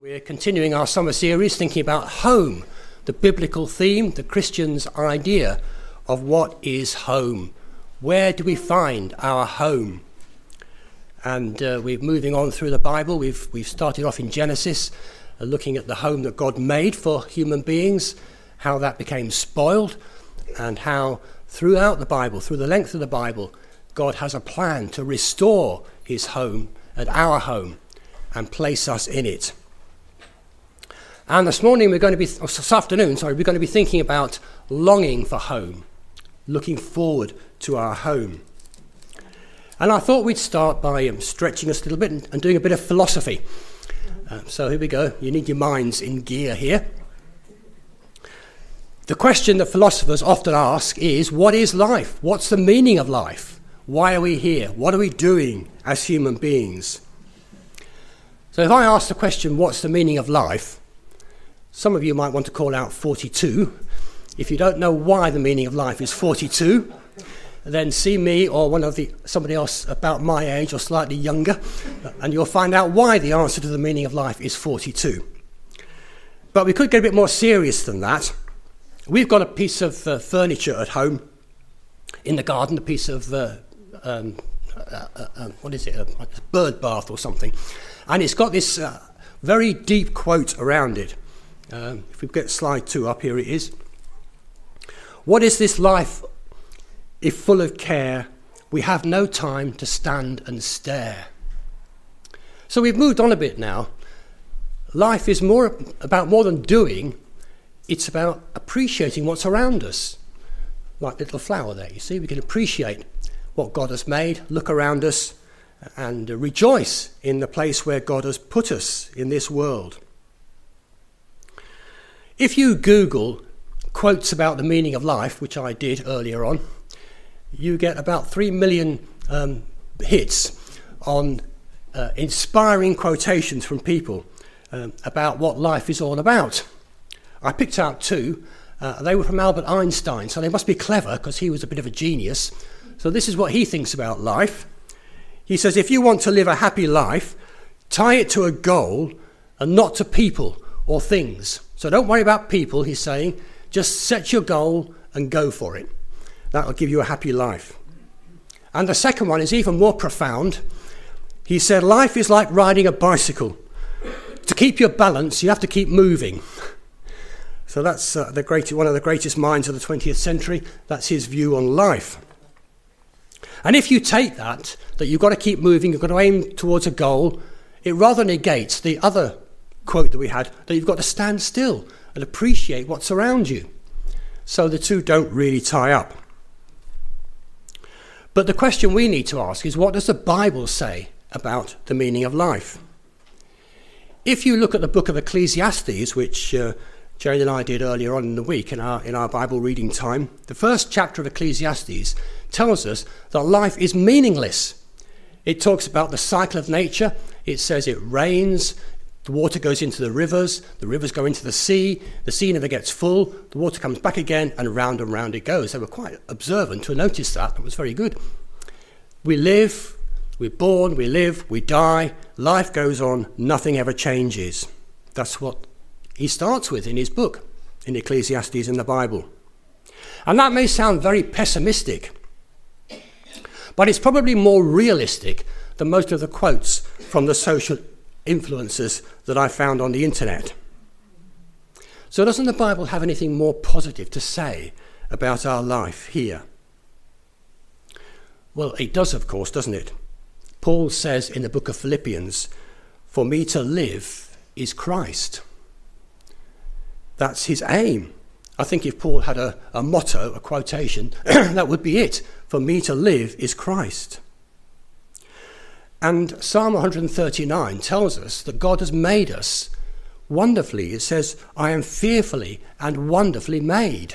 We're continuing our summer series thinking about home, the biblical theme, the Christian's idea of what is home. Where do we find our home? And we're moving on through the Bible. We've started off in Genesis, looking at the home that God made for human beings, how that became spoiled, and how throughout the Bible, through the length of the Bible, God has a plan to restore his home and our home and place us in it. And this afternoon, we're going to be thinking about longing for home, looking forward to our home. And I thought we'd start by stretching us a little bit and doing a bit of philosophy. So here we go. You need your minds in gear here. The question that philosophers often ask is, what is life? What's the meaning of life? Why are we here? What are we doing as human beings? So if I ask the question, what's the meaning of life? Some of you might want to call out 42. If you don't know why the meaning of life is 42, then see me or somebody else about my age or slightly younger, and you'll find out why the answer to the meaning of life is 42. But we could get a bit more serious than that. We've got a piece of furniture at home in the garden, a piece of, what is it, a bird bath or something. And it's got this very deep quote around it. If we get slide 2 up, here it is. What is this life if full of care? We have no time to stand and stare. So we've moved on a bit now. Life is more than doing. It's about appreciating what's around us. Like the little flower there, you see, we can appreciate what God has made, look around us, and rejoice in the place where God has put us in this world. If you Google quotes about the meaning of life, which I did earlier on, you get about 3 million hits on inspiring quotations from people about what life is all about. I picked out 2. They were from Albert Einstein, so they must be clever because he was a bit of a genius. So this is what he thinks about life. He says, if you want to live a happy life, tie it to a goal and not to people or things. So don't worry about people, he's saying. Just set your goal and go for it. That will give you a happy life. And the second one is even more profound. He said, life is like riding a bicycle. To keep your balance, you have to keep moving. So that's one of the greatest minds of the 20th century. That's his view on life. And if you take that you've got to keep moving, you've got to aim towards a goal, it rather negates the other quote that we had, that you've got to stand still and appreciate what's around you. So the two don't really tie up. But the question we need to ask is, what does the Bible say about the meaning of life? If you look at the book of Ecclesiastes, which Jane and I did earlier on in the week in our Bible reading time, the first chapter of Ecclesiastes tells us that life is meaningless. It talks about the cycle of nature. It says it rains, the water goes into the rivers go into the sea never gets full, the water comes back again, and round it goes. They were quite observant to notice that. It was very good. We live, we're born, we live, we die, life goes on, nothing ever changes. That's what he starts with in his book, in Ecclesiastes in the Bible. And that may sound very pessimistic, but it's probably more realistic than most of the quotes from the social influences that I found on the internet. So doesn't the Bible have anything more positive to say about our life here? Well, it does, of course, doesn't it? Paul says in the book of Philippians, for me to live is Christ. That's his aim. I think if Paul had a motto, a quotation, that would be it. For me to live is Christ. And Psalm 139 tells us that God has made us wonderfully. It says, I am fearfully and wonderfully made.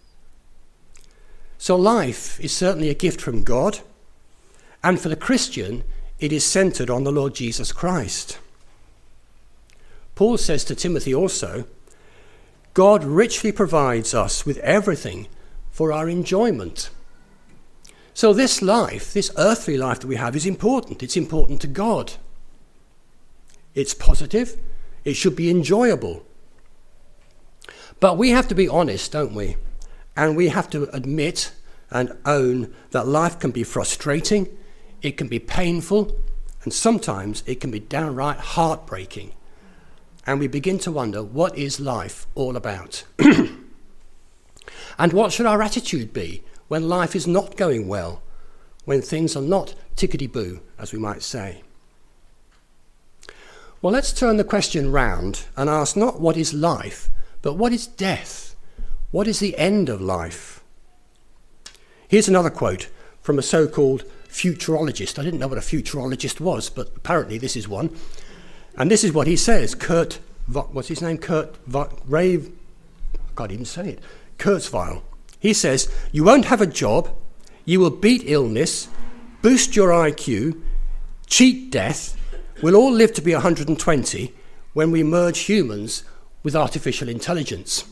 So life is certainly a gift from God. And for the Christian, it is centered on the Lord Jesus Christ. Paul says to Timothy also, God richly provides us with everything for our enjoyment. So this life, this earthly life that we have is important. It's important to God. It's positive, It should be enjoyable. But we have to be honest, don't we? And we have to admit and own that life can be frustrating, it can be painful, and sometimes it can be downright heartbreaking. And we begin to wonder, what is life all about? And what should our attitude be when life is not going well, when things are not tickety-boo, as we might say? Well, let's turn the question round and ask not what is life, but what is death? What is the end of life? Here's another quote from a so-called futurologist. I didn't know what a futurologist was, but apparently this is one. And this is what he says. What's his name? I can't even say it. Kurzweil. He says, you won't have a job, you will beat illness, boost your IQ, cheat death, we'll all live to be 120 when we merge humans with artificial intelligence.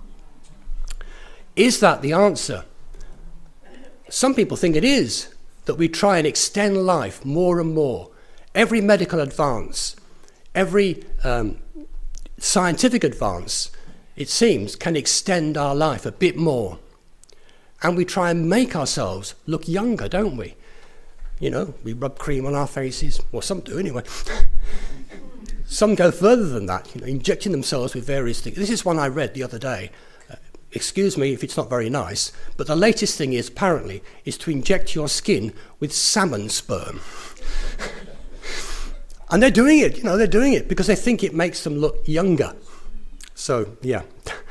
Is that the answer? Some people think it is, that we try and extend life more and more. Every medical advance, every scientific advance, it seems, can extend our life a bit more. And we try and make ourselves look younger, don't we? You know, we rub cream on our faces, or some do anyway. Some go further than that, injecting themselves with various things. This is one I read the other day. Excuse me if it's not very nice, but the latest thing is, apparently, is to inject your skin with salmon sperm. And they're doing it, they're doing it because they think it makes them look younger. So, yeah.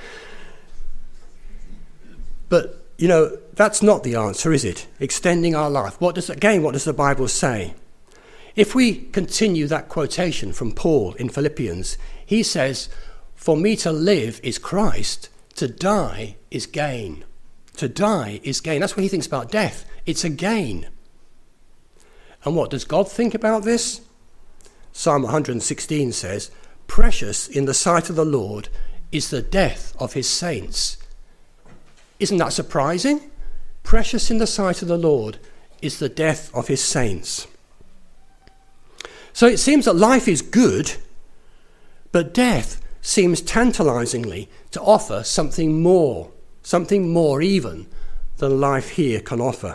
But, that's not the answer, is it? Extending our life. What does the Bible say? If we continue that quotation from Paul in Philippians, he says, for me to live is Christ, to die is gain. To die is gain. That's what he thinks about death. It's a gain. And what does God think about this? Psalm 116 says, precious in the sight of the Lord is the death of his saints. Isn't that surprising? Precious in the sight of the Lord is the death of his saints. So it seems that life is good, but death seems tantalizingly to offer something more even than life here can offer.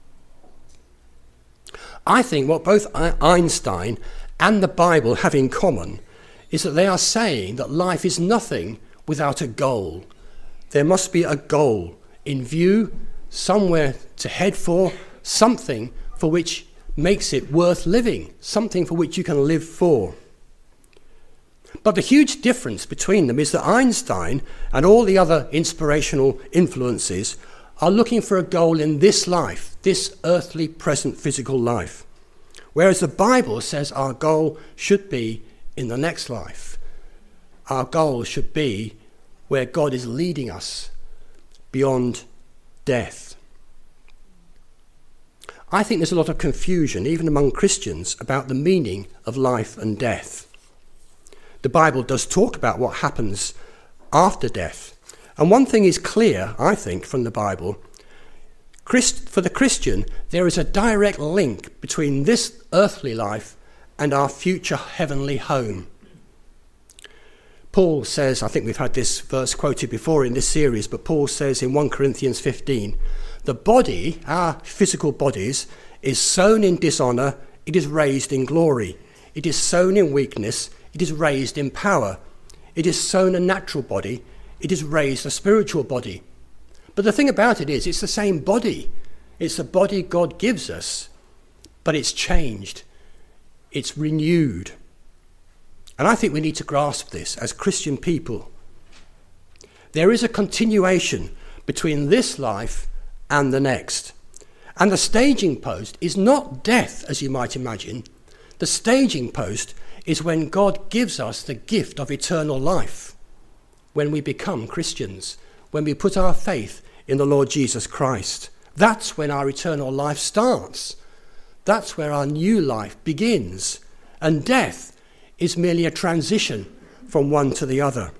I think what both Einstein and the Bible have in common is that they are saying that life is nothing without a goal. There must be a goal in view, somewhere to head for, something for which makes it worth living, something for which you can live for. But the huge difference between them is that Einstein and all the other inspirational influences are looking for a goal in this life, this earthly, present, physical life. Whereas the Bible says our goal should be in the next life. Our goal should be where God is leading us beyond death. I think there's a lot of confusion, even among Christians, about the meaning of life and death. The Bible does talk about what happens after death. And one thing is clear, I think, from the Bible. For the Christian, there is a direct link between this earthly life and our future heavenly home. Paul says, I think we've had this verse quoted before in this series, but Paul says in 1 Corinthians 15, the body, our physical bodies, is sown in dishonor, it is raised in glory. It is sown in weakness, it is raised in power. It is sown a natural body, it is raised a spiritual body. But the thing about it is, it's the same body. It's the body God gives us, but it's changed. It's renewed. And I think we need to grasp this as Christian people. There is a continuation between this life and the next. And the staging post is not death, as you might imagine. The staging post is when God gives us the gift of eternal life, when we become Christians, when we put our faith in the Lord Jesus Christ. That's when our eternal life starts. That's where our new life begins. And death is merely a transition from one to the other.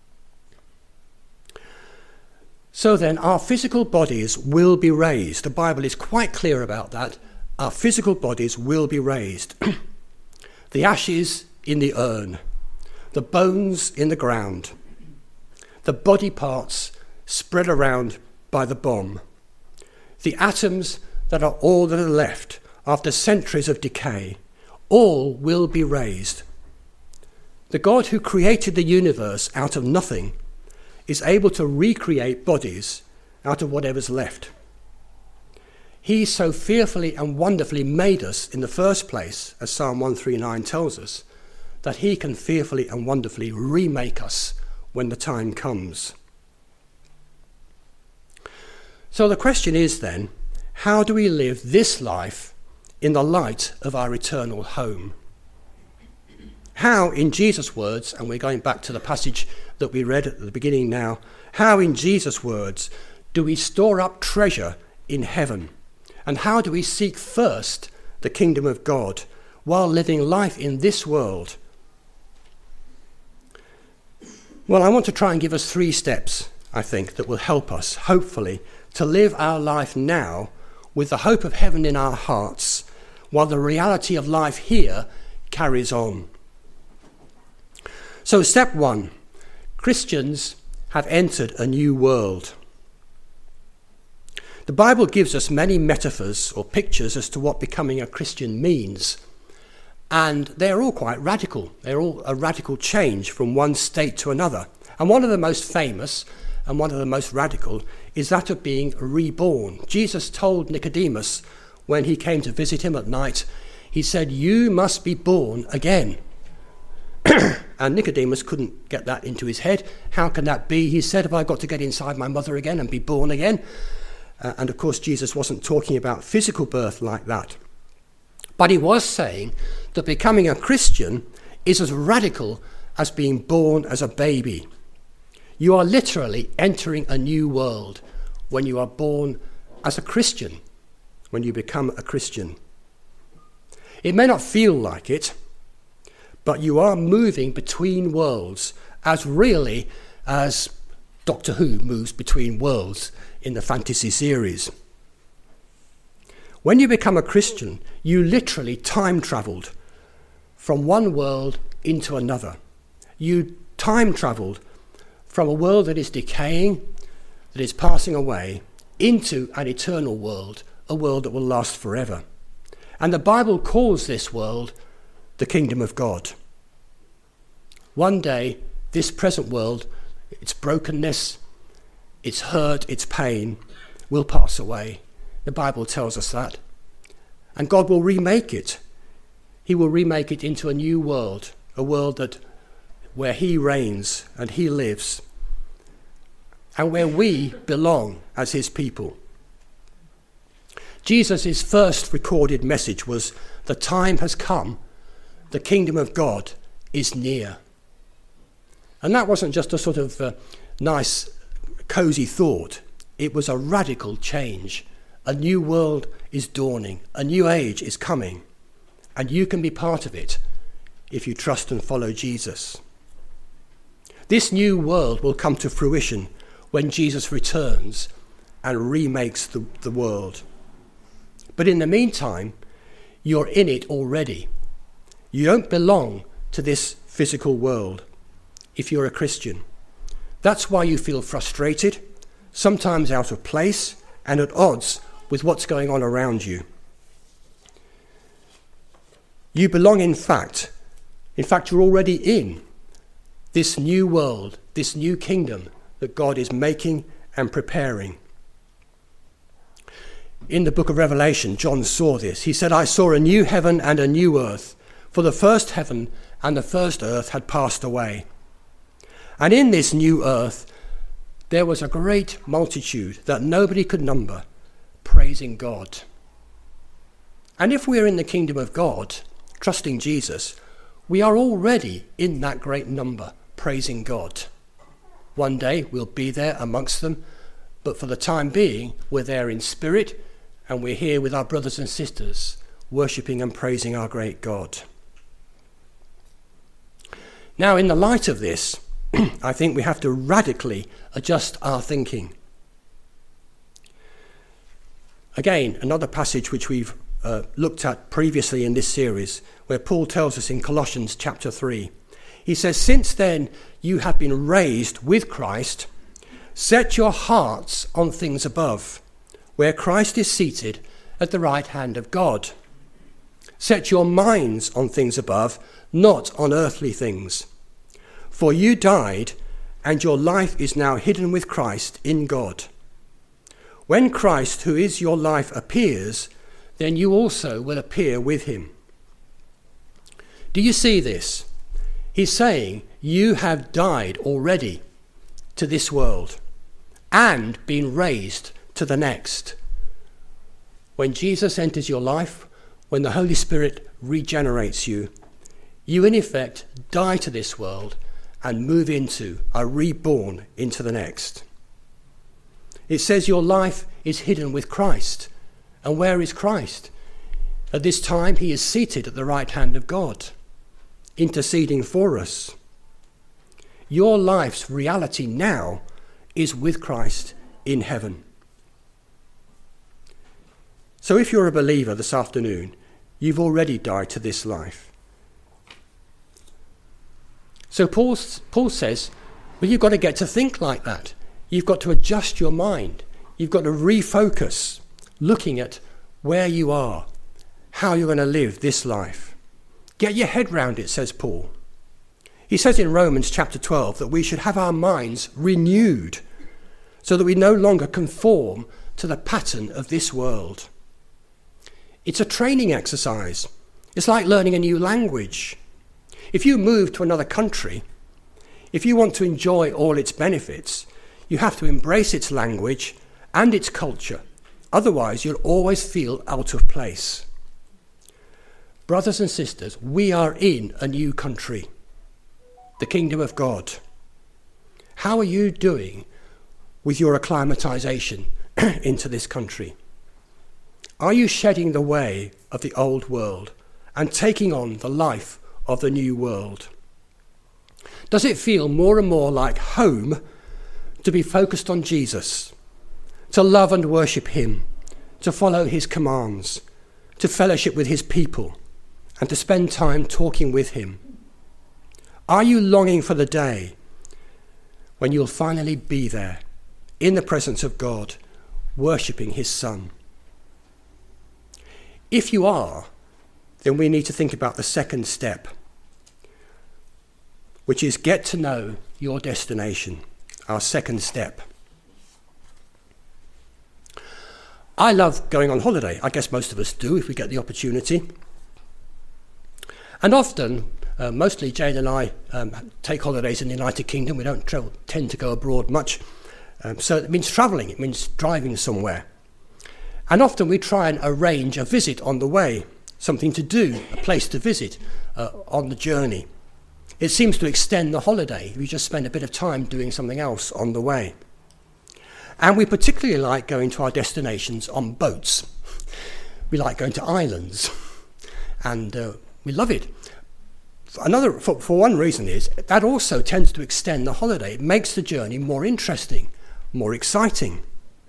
So then, our physical bodies will be raised. The Bible is quite clear about that. Our physical bodies will be raised. The ashes in the urn. the bones in the ground, the body parts spread around by the bomb, the atoms that are all that are left after centuries of decay, all will be raised. The God who created the universe out of nothing is able to recreate bodies out of whatever's left. He so fearfully and wonderfully made us in the first place, as Psalm 139 tells us, that he can fearfully and wonderfully remake us when the time comes. So the question is then, how do we live this life in the light of our eternal home? How, in Jesus' words, and we're going back to the passage that we read at the beginning now, how in Jesus' words do we store up treasure in heaven? And how do we seek first the kingdom of God while living life in this world? Well, I want to try and give us 3 steps, I think, that will help us, hopefully, to live our life now with the hope of heaven in our hearts while the reality of life here carries on. So step 1, Christians have entered a new world. The Bible gives us many metaphors or pictures as to what becoming a Christian means. And they're all quite radical. They're all a radical change from one state to another. And one of the most famous and one of the most radical is that of being reborn. Jesus told Nicodemus when he came to visit him at night, he said, "You must be born again." And Nicodemus couldn't get that into his head. How can that be? He said, "Have I got to get inside my mother again and be born again?" And of course, Jesus wasn't talking about physical birth like that. But he was saying that becoming a Christian is as radical as being born as a baby. You are literally entering a new world when you are born as a Christian, when you become a Christian. It may not feel like it, but you are moving between worlds as really as Doctor Who moves between worlds in the fantasy series. When you become a Christian, you literally time travelled from one world into another. You time travelled from a world that is decaying, that is passing away, into an eternal world, a world that will last forever. And the Bible calls this world the kingdom of God. One day, this present world, its brokenness, its hurt, its pain, will pass away. The Bible tells us that. And God will remake it. He will remake it into a new world, a world where he reigns and he lives, and where we belong as his people. Jesus' first recorded message was, "The time has come, the kingdom of God is near." And that wasn't just a sort of nice, cosy thought. It was a radical change. A new world is dawning. A new age is coming. And you can be part of it if you trust and follow Jesus. This new world will come to fruition when Jesus returns and remakes the world. But in the meantime, you're in it already. You don't belong to this physical world if you're a Christian. That's why you feel frustrated, sometimes out of place, and at odds with what's going on around you. You belong in fact, you're already in this new world, this new kingdom that God is making and preparing. In the book of Revelation, John saw this. He said, "I saw a new heaven and a new earth, for the first heaven and the first earth had passed away. And in this new earth, there was a great multitude that nobody could number, praising God." And if we are in the kingdom of God, trusting Jesus, we are already in that great number, praising God. One day we'll be there amongst them, but for the time being, we're there in spirit, and we're here with our brothers and sisters, worshipping and praising our great God. Now, in the light of this, I think we have to radically adjust our thinking. Again, another passage which we've looked at previously in this series, where Paul tells us in Colossians chapter 3, He says, since then you have been raised with Christ, set your hearts on things above, where Christ is seated at the right hand of God. Set your minds on things above, not on earthly things. For you died, and your life is now hidden with Christ in God. When Christ, who is your life, appears, then you also will appear with him. Do you see this? He's saying you have died already to this world and been raised to the next. When Jesus enters your life, when the Holy Spirit regenerates you, you in effect die to this world and move into, are reborn into the next. It says your life is hidden with Christ. And where is Christ? At this time he is seated at the right hand of God, interceding for us. Your life's reality now is with Christ in heaven. So if you're a believer this afternoon, you've already died to this life. So Paul says, well, you've got to get to think like that. You've got to adjust your mind. You've got to refocus, looking at where you are, how you're going to live this life. Get your head round it, says Paul. He says in Romans chapter 12 that we should have our minds renewed so that we no longer conform to the pattern of this world. It's a training exercise. It's like learning a new language. If you move to another country, if you want to enjoy all its benefits, you have to embrace its language and its culture. Otherwise, you'll always feel out of place. Brothers and sisters, we are in a new country, the kingdom of God. How are you doing with your acclimatization into this country? Are you shedding the way of the old world and taking on the life of the new world? Does it feel more and more like home to be focused on Jesus, to love and worship him, to follow his commands, to fellowship with his people, and to spend time talking with him? Are you longing for the day when you'll finally be there in the presence of God, worshipping his Son? If you are, then we need to think about the second step, which is get to know your destination, our second step. I love going on holiday. I guess most of us do if we get the opportunity. And often, mostly Jane and I take holidays in the United Kingdom. We don't tend to go abroad much. So it means travelling. It means driving somewhere. And often we try and arrange a visit on the way, something to do, a place to visit on the journey. It seems to extend the holiday. We just spend a bit of time doing something else on the way. And we particularly like going to our destinations on boats. We like going to islands. And we love it. For one reason is that also tends to extend the holiday. It makes the journey more interesting, more exciting.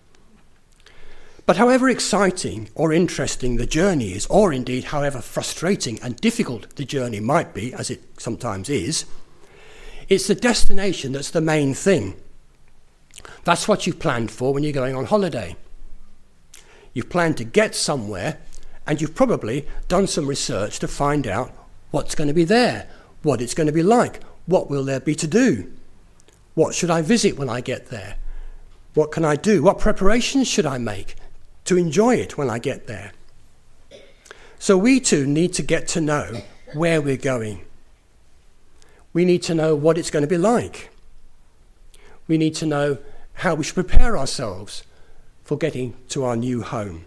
But however exciting or interesting the journey is, or indeed however frustrating and difficult the journey might be, as it sometimes is, it's the destination that's the main thing. That's what you've planned for when you're going on holiday. You've planned to get somewhere, and you've probably done some research to find out what's going to be there, what it's going to be like, what will there be to do, what should I visit when I get there, what can I do, what preparations should I make to enjoy it when I get there. So we too need to get to know where we're going. We need to know what it's going to be like. We need to know how we should prepare ourselves for getting to our new home.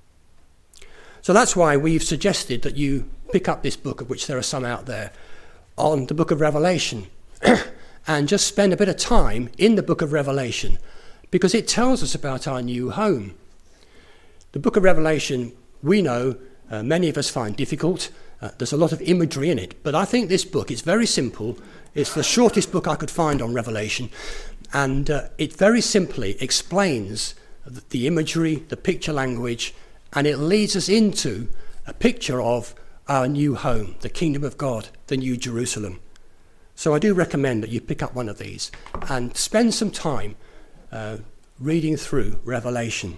So that's why we've suggested that you pick up this book, of which there are some out there, on the book of Revelation, and just spend a bit of time in the book of Revelation, because it tells us about our new home. The book of Revelation, we know, many of us find difficult. There's a lot of imagery in it, but I think this book is very simple. It's the shortest book I could find on Revelation, and it very simply explains the imagery, the picture language, and it leads us into a picture of our new home, the kingdom of God, the new Jerusalem. So I do recommend that you pick up one of these and spend some time reading through Revelation.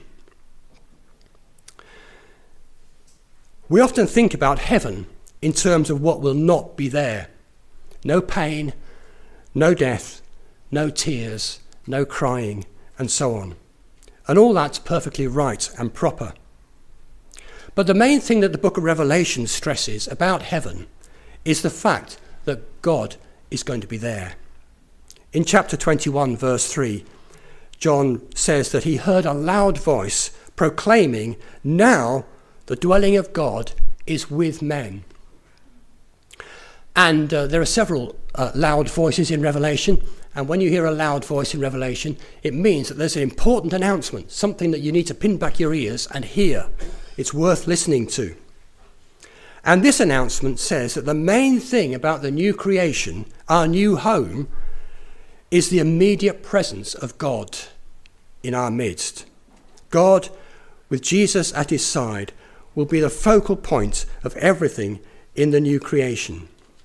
We often think about heaven in terms of what will not be there. No pain, no death, no tears, no crying, and so on. And all that's perfectly right and proper. But the main thing that the book of Revelation stresses about heaven is the fact that God is going to be there. In chapter 21, verse 3, John says that he heard a loud voice proclaiming, "Now the dwelling of God is with men." And there are several loud voices in Revelation. And when you hear a loud voice in Revelation, it means that there's an important announcement, something that you need to pin back your ears and hear. It's worth listening to. And this announcement says that the main thing about the new creation, our new home, is the immediate presence of God in our midst. God, with Jesus at his side, will be the focal point of everything in the new creation.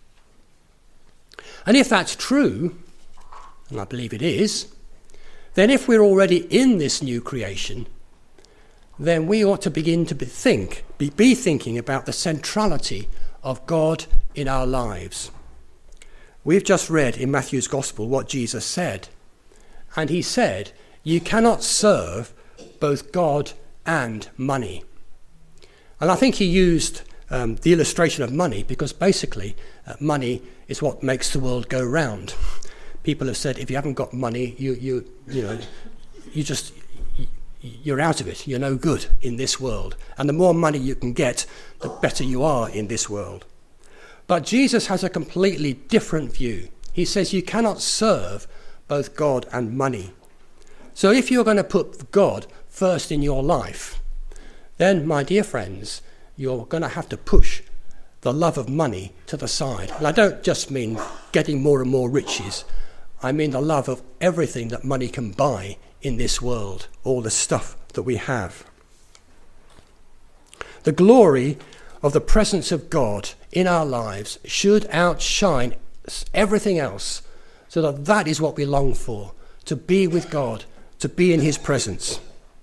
And if that's true, and I believe it is, then if we're already in this new creation, then we ought to begin to be thinking about the centrality of God in our lives. We've just read in Matthew's Gospel what Jesus said. And he said, you cannot serve both God and money. And I think he used the illustration of money because basically money is what makes the world go round. People have said if you haven't got money, you're out of it. You're no good in this world. And the more money you can get, the better you are in this world. But Jesus has a completely different view. He says you cannot serve both God and money. So if you're going to put God first in your life, then, my dear friends, you're going to have to push the love of money to the side. And I don't just mean getting more and more riches. I mean the love of everything that money can buy in this world, all the stuff that we have. The glory of the presence of God in our lives should outshine everything else, so that that is what we long for, to be with God, to be in his presence.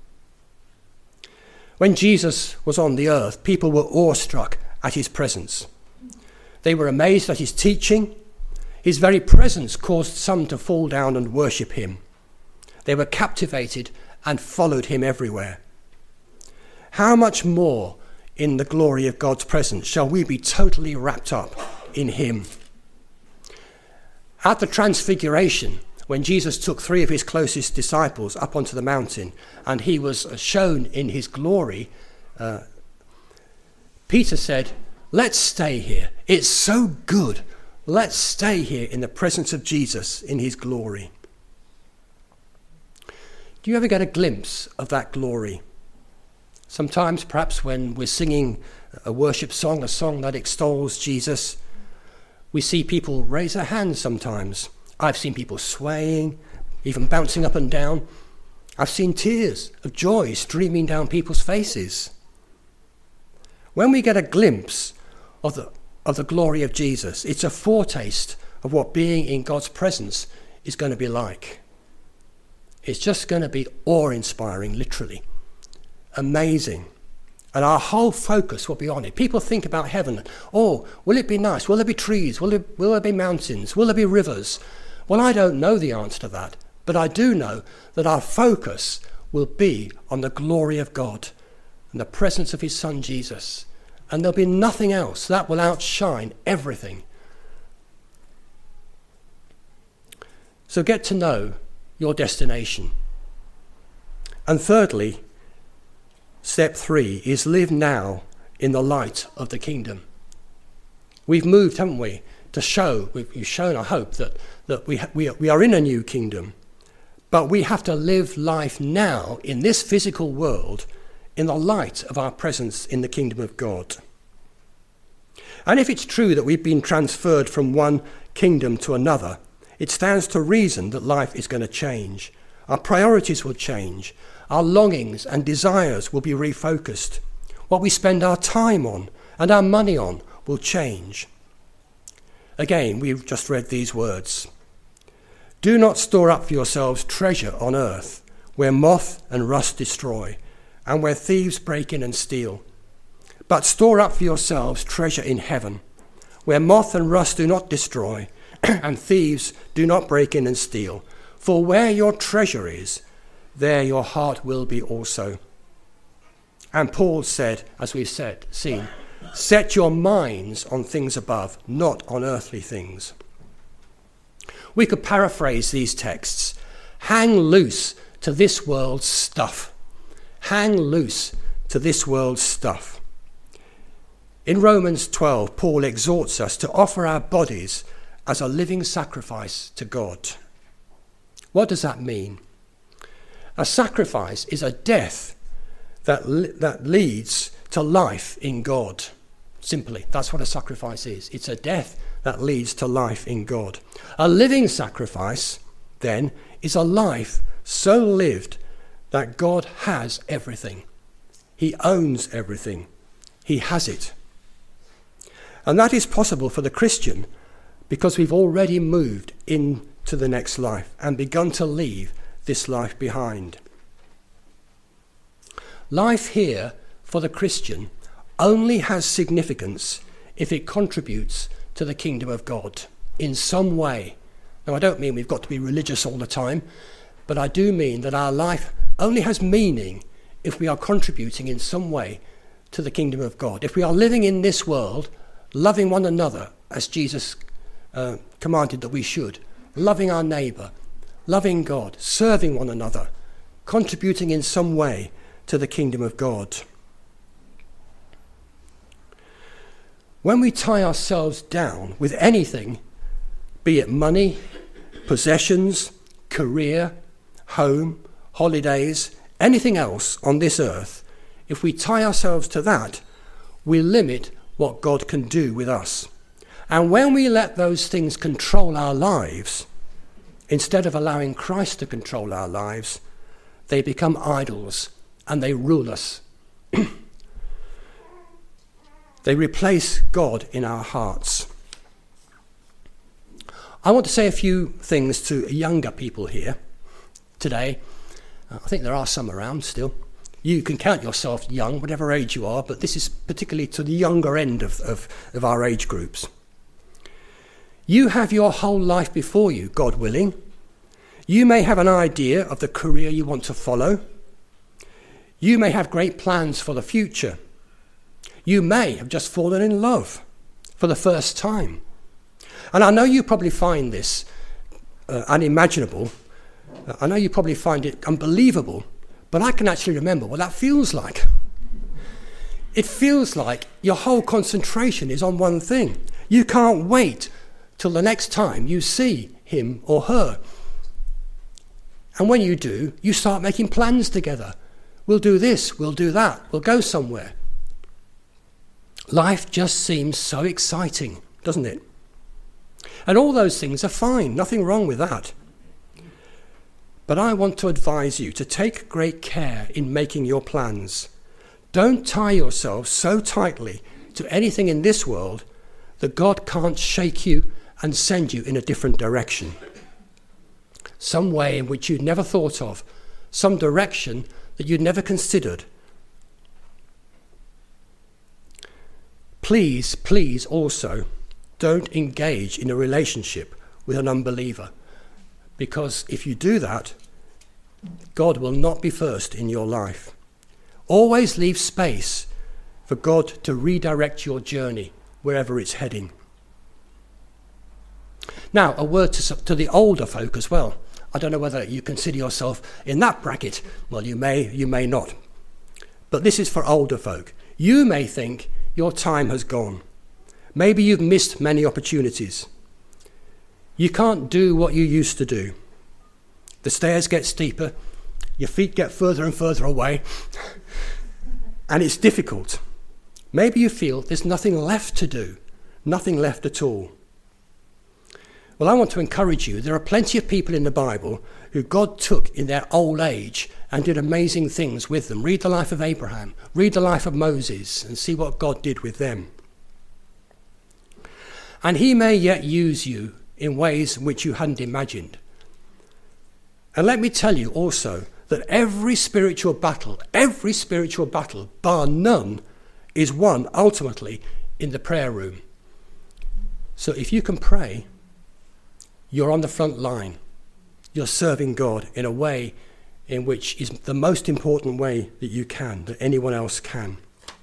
When Jesus was on the earth, people were awestruck at his presence. They were amazed at his teaching. His very presence caused some to fall down and worship him. They were captivated and followed him everywhere. How much more in the glory of God's presence shall we be totally wrapped up in him? At the Transfiguration, when Jesus took 3 of his closest disciples up onto the mountain and he was shown in his glory, Peter said, let's stay here. It's so good. Let's stay here in the presence of Jesus in his glory. Do you ever get a glimpse of that glory? Sometimes, perhaps when we're singing a worship song, a song that extols Jesus, we see people raise their hands sometimes. I've seen people swaying, even bouncing up and down. I've seen tears of joy streaming down people's faces. When we get a glimpse of the glory of Jesus, it's a foretaste of what being in God's presence is going to be like. It's just going to be awe-inspiring, literally. Amazing. And our whole focus will be on it. People think about heaven. Oh, will it be nice? Will there be trees? Will there be mountains? Will there be rivers? Well, I don't know the answer to that. But I do know that our focus will be on the glory of God and the presence of his Son, Jesus. And there'll be nothing else that will outshine everything. So get to know your destination. And thirdly, step 3 is live now in the light of the kingdom. We've moved, haven't we, to show, we've shown, I hope, that we are in a new kingdom. But we have to live life now in this physical world in the light of our presence in the kingdom of God. And if it's true that we've been transferred from one kingdom to another, it stands to reason that life is going to change. Our priorities will change. Our longings and desires will be refocused. What we spend our time on and our money on will change. Again, we've just read these words. Do not store up for yourselves treasure on earth, where moth and rust destroy, and where thieves break in and steal. But store up for yourselves treasure in heaven, where moth and rust do not destroy, and thieves do not break in and steal. For where your treasure is, there your heart will be also. And Paul said, as we've seen, set your minds on things above, not on earthly things. We could paraphrase these texts. Hang loose to this world's stuff. Hang loose to this world's stuff. In Romans 12, Paul exhorts us to offer our bodies as a living sacrifice to God. What does that mean? A sacrifice is a death that leads to life in God. Simply, that's what a sacrifice is. It's a death that leads to life in God. A living sacrifice, then, is a life so lived that God has everything. He owns everything. He has it. And that is possible for the Christian because we've already moved into the next life and begun to leave this life behind. Life here for the Christian only has significance if it contributes to the kingdom of God in some way. Now, I don't mean we've got to be religious all the time, but I do mean that our life only has meaning if we are contributing in some way to the kingdom of God. If we are living in this world, loving one another as Jesus commanded that we should, loving our neighbour, loving God, serving one another, contributing in some way to the kingdom of God. When we tie ourselves down with anything, be it money, possessions, career, home, holidays, anything else on this earth, if we tie ourselves to that, we limit what God can do with us. And when we let those things control our lives, instead of allowing Christ to control our lives, they become idols and they rule us. They replace God in our hearts. I want to say a few things to younger people here today. I think there are some around still. You can count yourself young, whatever age you are, but this is particularly to the younger end of our age groups. You have your whole life before you, God willing. You may have an idea of the career you want to follow. You may have great plans for the future. You may have just fallen in love for the first time. And I know you probably find this unimaginable. I know you probably find it unbelievable, but I can actually remember what that feels like. It feels like your whole concentration is on one thing. You can't wait till the next time you see him or her. And when you do, you start making plans together. We'll do this, we'll do that, we'll go somewhere. Life just seems so exciting, doesn't it? And all those things are fine, nothing wrong with that. But I want to advise you to take great care in making your plans. Don't tie yourself so tightly to anything in this world that God can't shake you and send you in a different direction. Some way in which you'd never thought of, some direction that you'd never considered. Please, please also don't engage in a relationship with an unbeliever, because if you do that, God will not be first in your life. Always leave space for God to redirect your journey wherever it's heading. Now, a word to the older folk as well. I don't know whether you consider yourself in that bracket. Well, you may not. But this is for older folk. You may think your time has gone. Maybe you've missed many opportunities. You can't do what you used to do. The stairs get steeper, your feet get further and further away, and it's difficult. Maybe you feel there's nothing left to do, nothing left at all. Well, I want to encourage you. There are plenty of people in the Bible who God took in their old age and did amazing things with them. Read the life of Abraham, read the life of Moses, and see what God did with them. And he may yet use you in ways which you hadn't imagined. And let me tell you also that every spiritual battle, bar none, is won ultimately in the prayer room. So if you can pray, you're on the front line. You're serving God in a way in which is the most important way that you can, that anyone else can.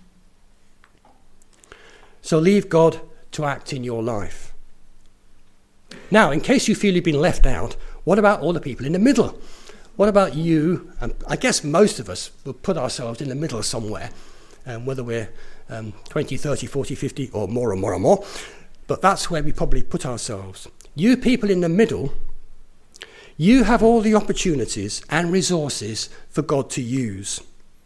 So leave God to act in your life. Now, in case you feel you've been left out, what about all the people in the middle? What about you? And I guess most of us will put ourselves in the middle somewhere, whether we're 20, 30, 40, 50, or more and more and more. But that's where we probably put ourselves. You people in the middle, you have all the opportunities and resources for God to use.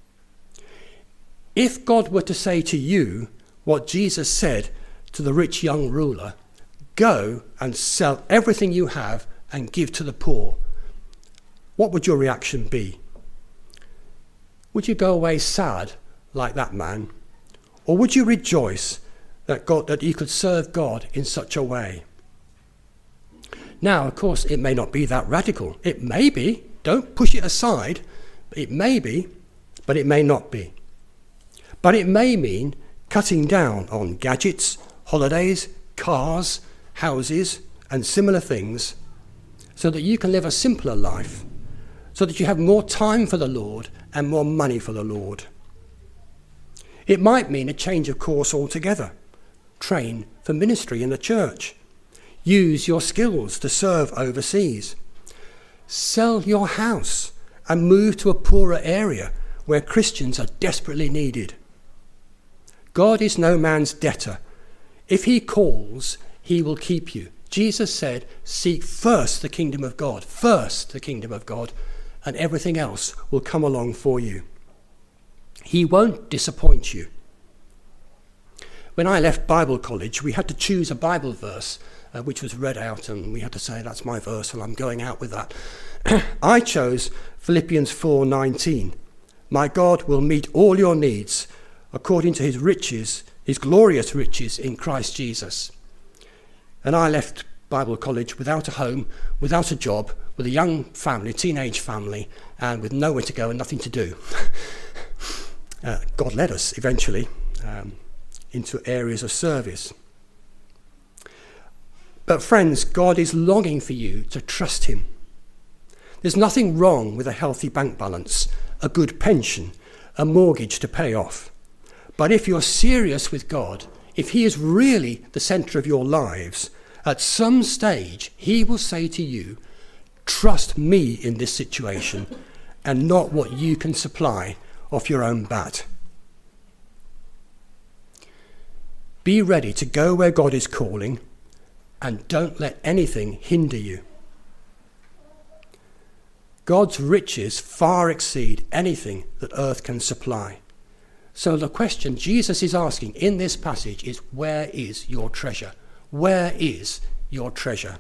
If God were to say to you what Jesus said to the rich young ruler, go and sell everything you have and give to the poor, what would your reaction be? Would you go away sad like that man? Or would you rejoice that you could serve God in such a way? Now, of course, it may not be that radical. It may be. Don't push it aside. It may be, but it may not be. But it may mean cutting down on gadgets, holidays, cars, houses, and similar things so that you can live a simpler life, so that you have more time for the Lord and more money for the Lord. It might mean a change of course altogether. Train for ministry in the church. Use your skills to serve overseas. Sell your house and move to a poorer area where Christians are desperately needed. God is no man's debtor. If he calls, he will keep you. Jesus said, seek first the kingdom of God, and everything else will come along for you. He won't disappoint you. When I left Bible college, we had to choose a Bible verse which was read out, and we had to say, that's my verse, and I'm going out with that. I chose Philippians 4:19. My God will meet all your needs according to his riches, his glorious riches in Christ Jesus. And I left Bible college without a home, without a job, with a young family, teenage family, and with nowhere to go and nothing to do. God led us eventually into areas of service. But friends, God is longing for you to trust him. There's nothing wrong with a healthy bank balance, a good pension, a mortgage to pay off. But if you're serious with God, if he is really the centre of your lives, at some stage he will say to you, trust me in this situation and not what you can supply off your own bat. Be ready to go where God is calling, and don't let anything hinder you. God's riches far exceed anything that earth can supply. So the question Jesus is asking in this passage is, where is your treasure? Where is your treasure?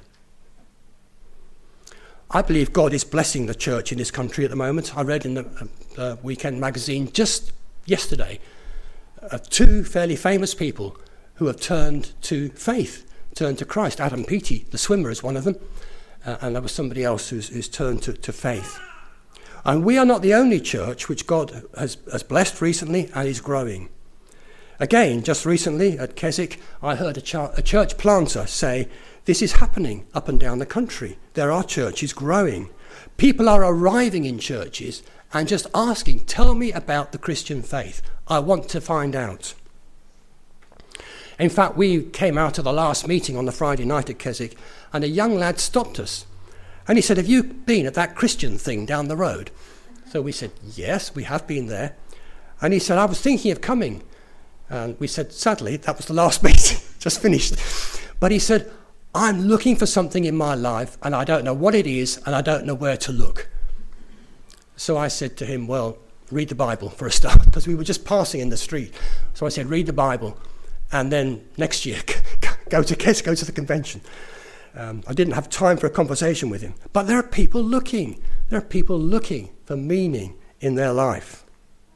I believe God is blessing the church in this country at the moment. I read in the Weekend magazine just yesterday two fairly famous people who have turned to faith, turned to Christ. Adam Peaty, the swimmer, is one of them. And there was somebody else who's turned to faith. And we are not the only church which God has blessed recently and is growing. Again, just recently at Keswick, I heard a church planter say, this is happening up and down the country. There are churches growing. People are arriving in churches and just asking, tell me about the Christian faith. I want to find out. In fact, we came out of the last meeting on the Friday night at Keswick, and a young lad stopped us. And he said, have you been at that Christian thing down the road? So we said, yes, we have been there. And he said, I was thinking of coming. And we said, sadly, that was the last meeting, just finished. But he said, I'm looking for something in my life, and I don't know what it is, and I don't know where to look. So I said to him, well, read the Bible for a start, because we were just passing in the street. So I said, read the Bible. And then next year, go to the convention. I didn't have time for a conversation with him. But there are people looking. There are people looking for meaning in their life.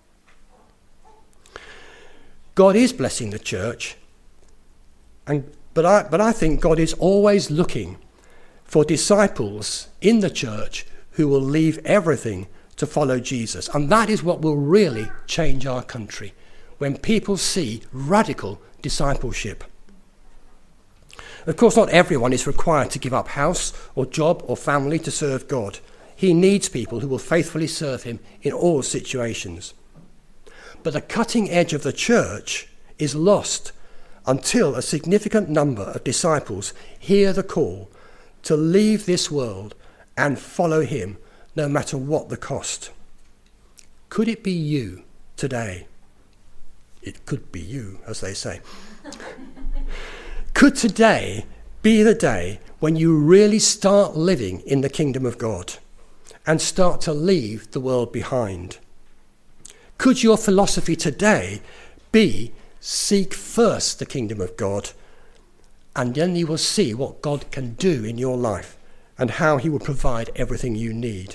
God is blessing the church, but But I think God is always looking for disciples in the church who will leave everything to follow Jesus. And that is what will really change our country, when people see radical discipleship. Of course, not everyone is required to give up house or job or family to serve God. He needs people who will faithfully serve him in all situations. But the cutting edge of the church is lost until a significant number of disciples hear the call to leave this world and follow him, no matter what the cost. Could it be you today? It could be you, as they say. Could today be the day when you really start living in the kingdom of God and start to leave the world behind? Could your philosophy today be seek first the kingdom of God, and then you will see what God can do in your life and how he will provide everything you need?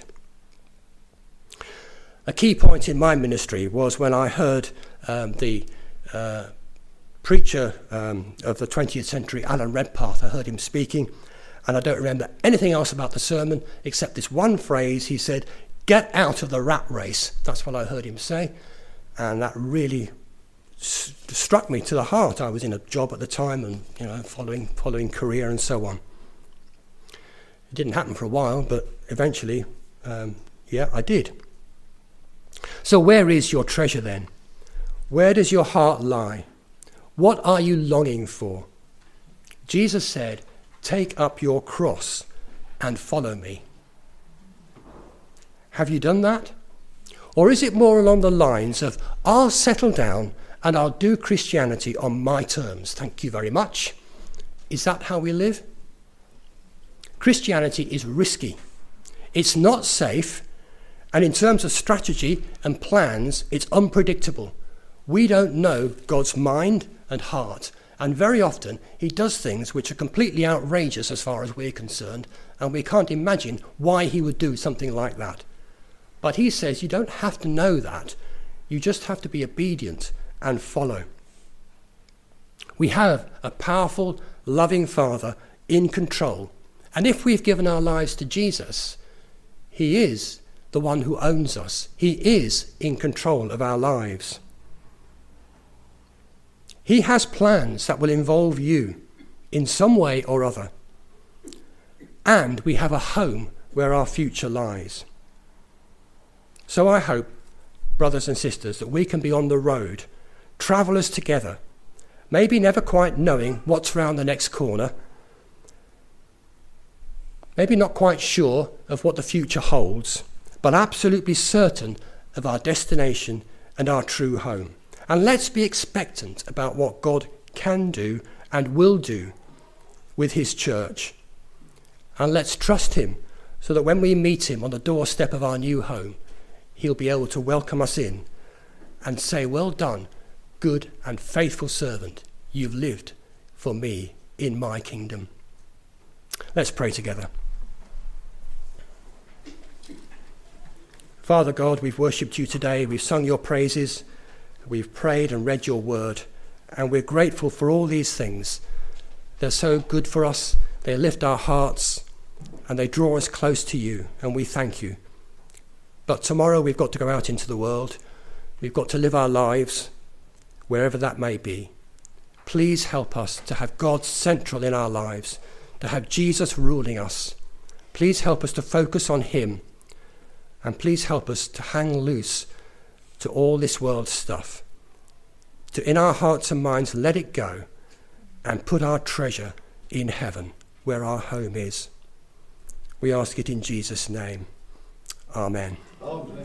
A key point in my ministry was when I heard the preacher of the 20th century, Alan Redpath. I heard him speaking, and I don't remember anything else about the sermon except this one phrase. He said, "Get out of the rat race." That's what I heard him say, and that really struck me to the heart. I was in a job at the time, and following career and so on. It didn't happen for a while, but eventually, I did. So where is your treasure then? Where does your heart lie? What are you longing for? Jesus said, "Take up your cross and follow me." Have you done that? Or is it more along the lines of, I'll settle down and I'll do Christianity on my terms, thank you very much? Is that how we live? Christianity is risky. It's not safe. And in terms of strategy and plans, it's unpredictable. We don't know God's mind and heart. And very often, he does things which are completely outrageous as far as we're concerned. And we can't imagine why he would do something like that. But he says you don't have to know that. You just have to be obedient and follow. We have a powerful, loving Father in control. And if we've given our lives to Jesus, he is the one who owns us. He is in control of our lives. He has plans that will involve you in some way or other. And we have a home where our future lies. So I hope, brothers and sisters, that we can be on the road, travellers together, maybe never quite knowing what's round the next corner, maybe not quite sure of what the future holds, but absolutely certain of our destination and our true home. And let's be expectant about what God can do and will do with his church. And let's trust him so that when we meet him on the doorstep of our new home, he'll be able to welcome us in and say, "Well done, good and faithful servant. You've lived for me in my kingdom." Let's pray together. Father God, we've worshipped you today. We've sung your praises. We've prayed and read your word. And we're grateful for all these things. They're so good for us. They lift our hearts and they draw us close to you. And we thank you. But tomorrow we've got to go out into the world. We've got to live our lives, wherever that may be. Please help us to have God central in our lives, to have Jesus ruling us. Please help us to focus on him. And please help us to hang loose to all this world stuff. To, in our hearts and minds, let it go and put our treasure in heaven, where our home is. We ask it in Jesus' name. Amen. Amen.